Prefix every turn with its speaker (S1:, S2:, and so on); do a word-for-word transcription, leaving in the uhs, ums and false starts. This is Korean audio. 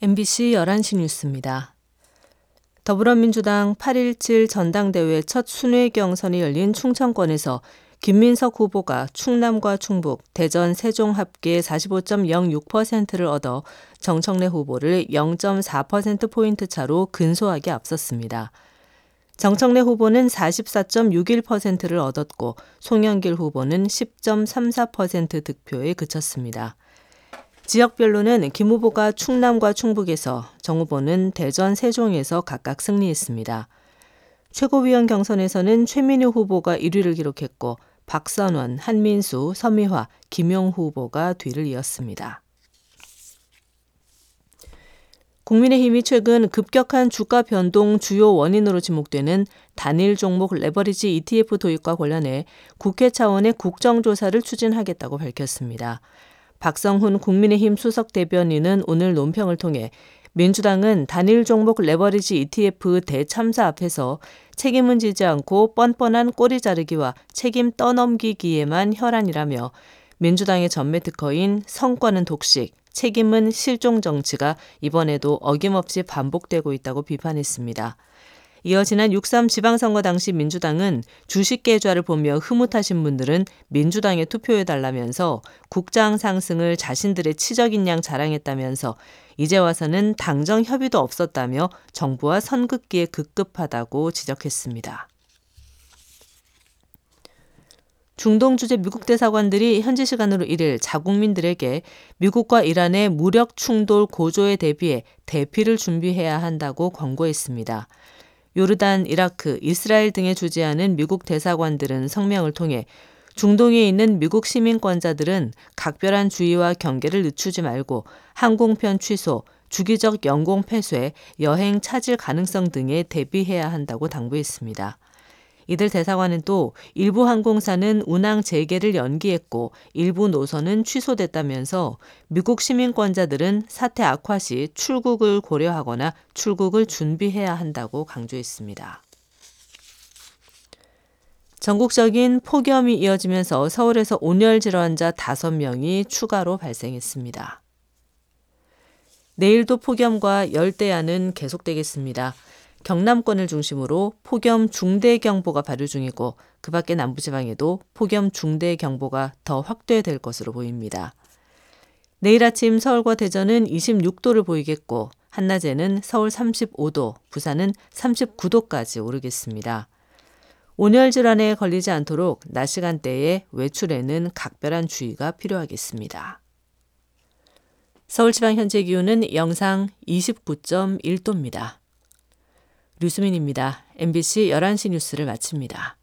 S1: 엠비씨 열한 시 뉴스입니다. 더불어민주당 팔 일칠 전당대회 첫 순회 경선이 열린 충청권에서 김민석 후보가 충남과 충북, 대전, 세종 합계 사십오 점 영육 퍼센트를 얻어 정청래 후보를 영 점 사 퍼센트포인트 차로 근소하게 앞섰습니다. 정청래 후보는 사십사 점 육일 퍼센트를 얻었고 송영길 후보는 십 점 삼사 퍼센트 득표에 그쳤습니다. 지역별로는 김 후보가 충남과 충북에서, 정 후보는 대전, 세종에서 각각 승리했습니다. 최고위원 경선에서는 최민희 후보가 일 위를 기록했고 박선원, 한민수, 서미화, 김용 후보가 뒤를 이었습니다. 국민의힘이 최근 급격한 주가 변동 주요 원인으로 지목되는 단일 종목 레버리지 이티에프 도입과 관련해 국회 차원의 국정조사를 추진하겠다고 밝혔습니다. 박성훈 국민의힘 수석 대변인은 오늘 논평을 통해 민주당은 단일 종목 레버리지 이티에프 대참사 앞에서 책임은 지지 않고 뻔뻔한 꼬리 자르기와 책임 떠넘기기에만 혈안이라며 민주당의 전매 특허인 성과는 독식, 책임은 실종 정치가 이번에도 어김없이 반복되고 있다고 비판했습니다. 이어 지난 육 삼 지방선거 당시 민주당은 주식 계좌를 보며 흐뭇하신 분들은 민주당에 투표해달라면서 국장 상승을 자신들의 치적인 양 자랑했다면서 이제 와서는 당정 협의도 없었다며 정부와 선긋기에 급급하다고 지적했습니다. 중동 주재 미국 대사관들이 현지 시간으로 일 일 자국민들에게 미국과 이란의 무력 충돌 고조에 대비해 대피를 준비해야 한다고 권고했습니다. 요르단, 이라크, 이스라엘 등에 주재하는 미국 대사관들은 성명을 통해 중동에 있는 미국 시민권자들은 각별한 주의와 경계를 늦추지 말고 항공편 취소, 주기적 영공 폐쇄, 여행 차질 가능성 등에 대비해야 한다고 당부했습니다. 이들 대사관은 또 일부 항공사는 운항 재개를 연기했고 일부 노선은 취소됐다면서 미국 시민권자들은 사태 악화 시 출국을 고려하거나 출국을 준비해야 한다고 강조했습니다. 전국적인 폭염이 이어지면서 서울에서 온열 질환자 다섯 명이 추가로 발생했습니다. 내일도 폭염과 열대야는 계속되겠습니다. 경남권을 중심으로 폭염 중대경보가 발효 중이고 그 밖의 남부지방에도 폭염 중대경보가 더 확대될 것으로 보입니다. 내일 아침 서울과 대전은 이십육 도를 보이겠고 한낮에는 서울 삼십오 도, 부산은 삼십구 도까지 오르겠습니다. 온열 질환에 걸리지 않도록 낮 시간대에 외출에는 각별한 주의가 필요하겠습니다. 서울 지방 현재 기온은 영상 이십구 점 일 도입니다. 류수민입니다. 엠비씨 열한 시 뉴스를 마칩니다.